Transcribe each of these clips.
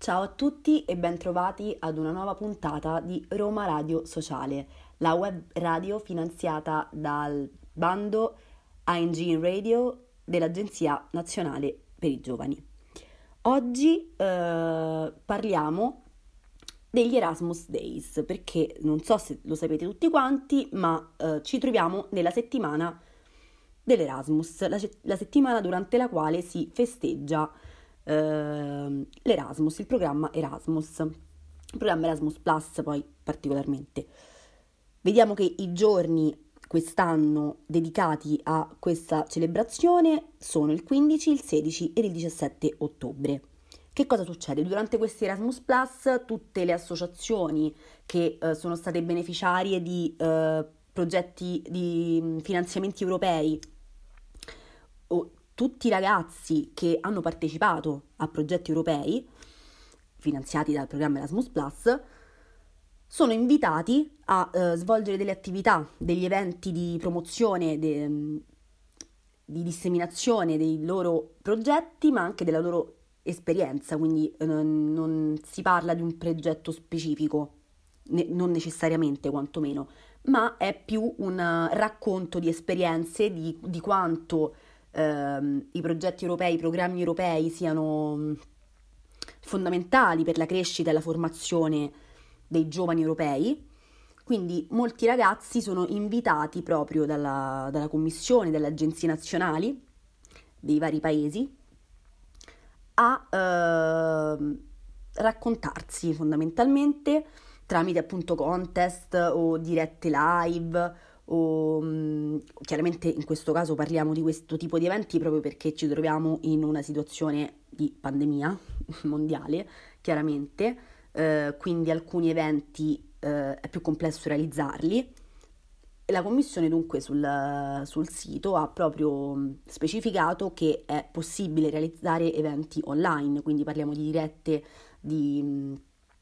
Ciao a tutti e bentrovati ad una nuova puntata di Roma Radio Sociale, la web radio finanziata dal bando ANG in Radio dell'Agenzia Nazionale per i Giovani. Oggi parliamo degli Erasmus Days, perché non so se lo sapete tutti quanti, ma ci troviamo nella settimana dell'Erasmus, la settimana durante la quale si festeggia l'Erasmus, il programma Erasmus Plus poi particolarmente. Vediamo che i giorni quest'anno dedicati a questa celebrazione sono il 15, il 16 e il 17 ottobre. Che cosa succede? Durante questi Erasmus Plus tutte le associazioni che sono state beneficiarie di progetti di finanziamenti europei o tutti i ragazzi che hanno partecipato a progetti europei finanziati dal programma Erasmus Plus sono invitati a svolgere delle attività, degli eventi di promozione, di disseminazione dei loro progetti, ma anche della loro esperienza, quindi non si parla di un progetto specifico, non necessariamente quantomeno, ma è più un racconto di esperienze, di quanto i progetti europei, i programmi europei siano fondamentali per la crescita e la formazione dei giovani europei. Quindi molti ragazzi sono invitati proprio dalla Commissione, dalle agenzie nazionali dei vari paesi a raccontarsi fondamentalmente tramite appunto contest o dirette live o chiaramente in questo caso parliamo di questo tipo di eventi proprio perché ci troviamo in una situazione di pandemia mondiale, chiaramente, quindi alcuni eventi è più complesso realizzarli. La commissione dunque sul sito ha proprio specificato che è possibile realizzare eventi online, quindi parliamo di dirette, di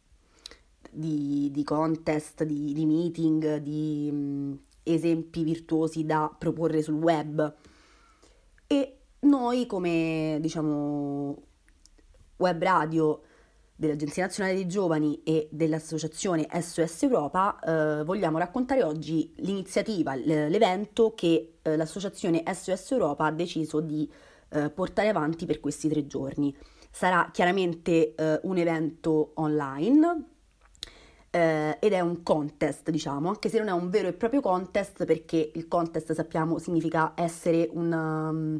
contest, di meeting, di esempi virtuosi da proporre sul web. E noi come web radio dell'Agenzia Nazionale dei Giovani e dell'associazione SOS Europa vogliamo raccontare oggi l'iniziativa, l'evento che l'associazione SOS Europa ha deciso di portare avanti per questi 3 giorni. Sarà chiaramente un evento online ed è un contest, anche se non è un vero e proprio contest, perché il contest sappiamo significa essere un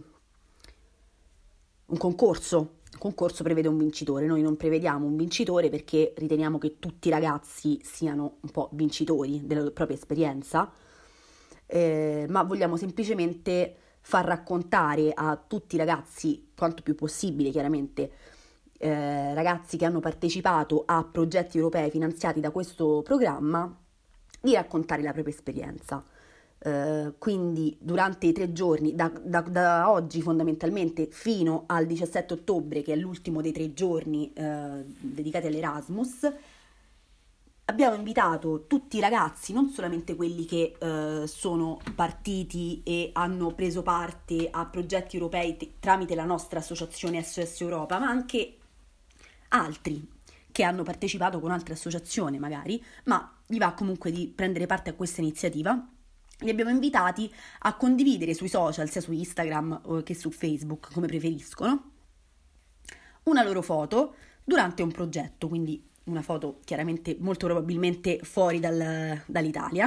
concorso. Il concorso prevede un vincitore, noi non prevediamo un vincitore perché riteniamo che tutti i ragazzi siano un po' vincitori della propria esperienza, ma vogliamo semplicemente far raccontare a tutti i ragazzi, quanto più possibile chiaramente, ragazzi che hanno partecipato a progetti europei finanziati da questo programma, di raccontare la propria esperienza. Quindi durante i 3 giorni, da oggi fondamentalmente fino al 17 ottobre, che è l'ultimo dei 3 giorni dedicati all'Erasmus, abbiamo invitato tutti i ragazzi, non solamente quelli che sono partiti e hanno preso parte a progetti europei tramite la nostra associazione SOS Europa, ma anche altri che hanno partecipato con altre associazioni magari, ma gli va comunque di prendere parte a questa iniziativa. Li abbiamo invitati a condividere sui social, sia su Instagram che su Facebook, come preferiscono, una loro foto durante un progetto, quindi una foto chiaramente molto probabilmente fuori dall'Italia,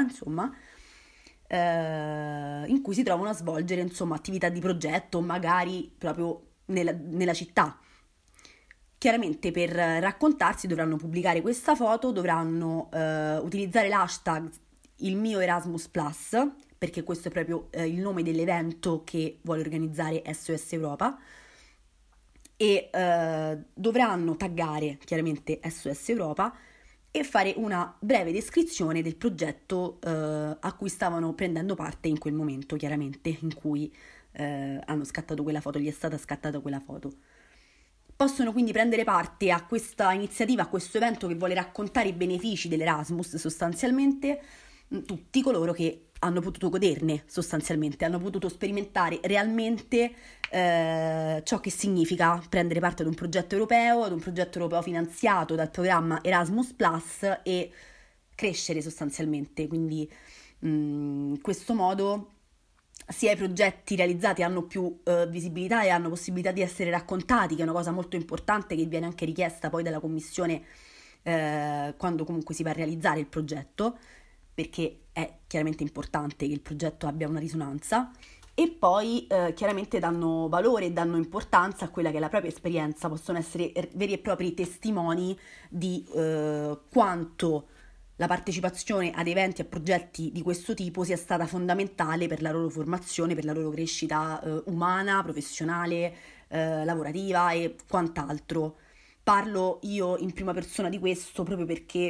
in cui si trovano a svolgere attività di progetto, magari proprio nella città. Chiaramente per raccontarsi dovranno pubblicare questa foto, dovranno utilizzare l'hashtag il mio Erasmus Plus, perché questo è proprio il nome dell'evento che vuole organizzare SOS Europa, e dovranno taggare chiaramente SOS Europa e fare una breve descrizione del progetto a cui stavano prendendo parte in quel momento, chiaramente, in cui hanno scattato quella foto, gli è stata scattata quella foto. Possono quindi prendere parte a questa iniziativa, a questo evento che vuole raccontare i benefici dell'Erasmus sostanzialmente, tutti coloro che hanno potuto goderne sostanzialmente, hanno potuto sperimentare realmente ciò che significa prendere parte ad un progetto europeo, finanziato dal programma Erasmus Plus e crescere sostanzialmente. Quindi in questo modo sia i progetti realizzati hanno più visibilità e hanno possibilità di essere raccontati, che è una cosa molto importante che viene anche richiesta poi dalla Commissione quando comunque si va a realizzare il progetto, perché è chiaramente importante che il progetto abbia una risonanza, e poi chiaramente danno valore e danno importanza a quella che è la propria esperienza, possono essere veri e propri testimoni di quanto la partecipazione ad eventi, a progetti di questo tipo sia stata fondamentale per la loro formazione, per la loro crescita umana, professionale, lavorativa e quant'altro. Parlo io in prima persona di questo proprio perché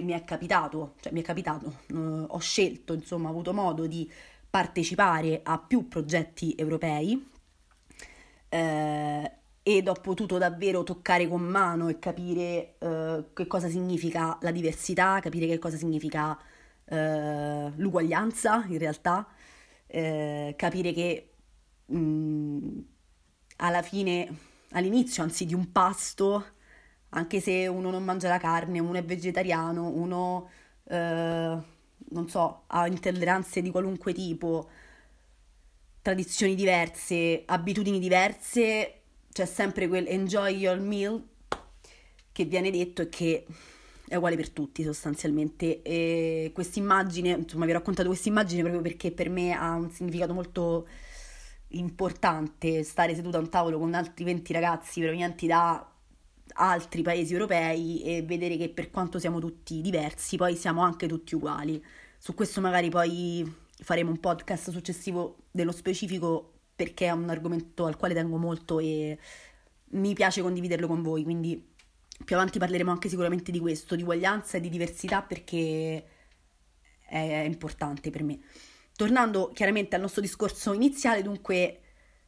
ho scelto, insomma, ho avuto modo di partecipare a più progetti europei ed ho potuto davvero toccare con mano e capire che cosa significa la diversità, capire che cosa significa l'uguaglianza in realtà, capire che alla fine, all'inizio anzi di un pasto, anche se uno non mangia la carne, uno è vegetariano, uno non so, ha intolleranze di qualunque tipo, tradizioni diverse, abitudini diverse, c'è sempre quel enjoy your meal che viene detto e che è uguale per tutti sostanzialmente. E quest'immagine, insomma, vi ho raccontato quest'immagine proprio perché per me ha un significato molto importante stare seduta a un tavolo con altri 20 ragazzi provenienti da altri paesi europei e vedere che per quanto siamo tutti diversi, poi siamo anche tutti uguali. Su questo magari poi faremo un podcast successivo dello specifico, perché è un argomento al quale tengo molto e mi piace condividerlo con voi, quindi più avanti parleremo anche sicuramente di questo, di uguaglianza e di diversità, perché è importante per me. Tornando chiaramente al nostro discorso iniziale, dunque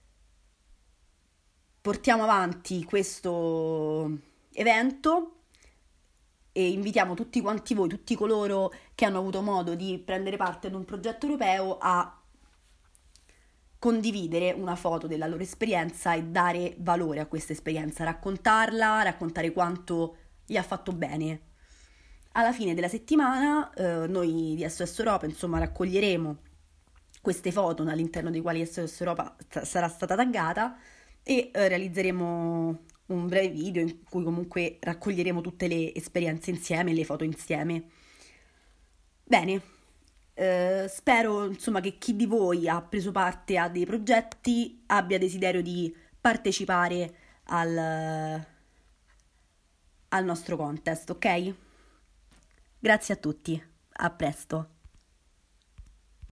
portiamo avanti questo evento e invitiamo tutti quanti voi, tutti coloro che hanno avuto modo di prendere parte ad un progetto europeo, a condividere una foto della loro esperienza e dare valore a questa esperienza, raccontarla, raccontare quanto gli ha fatto bene. Alla fine della settimana noi di SOS Europa, insomma, raccoglieremo queste foto all'interno dei quali SOS Europa sarà stata taggata e realizzeremo un breve video in cui comunque raccoglieremo tutte le esperienze insieme, le foto insieme. Bene, spero insomma che chi di voi ha preso parte a dei progetti abbia desiderio di partecipare al nostro contest, ok? Grazie a tutti, a presto.